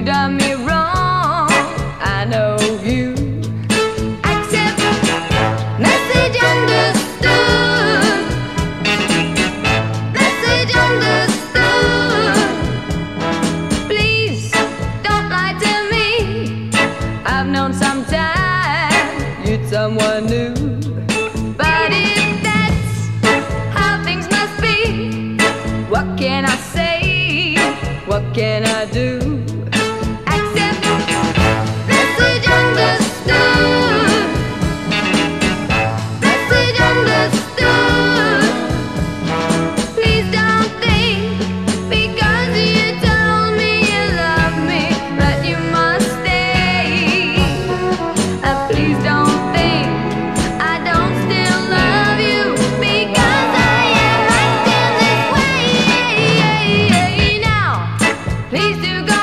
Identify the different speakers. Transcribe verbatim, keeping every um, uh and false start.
Speaker 1: done me wrong. I know you accept message understood. Message understood. Please don't lie to me. I've known sometime you'd someone new. But if that's how things must be, what can I say? What can I do? Accept message understood. Message understood. Please don't think because you told me you love me that you must stay. Uh, please don't think I don't still love you because I am acting this way. Now, please do go.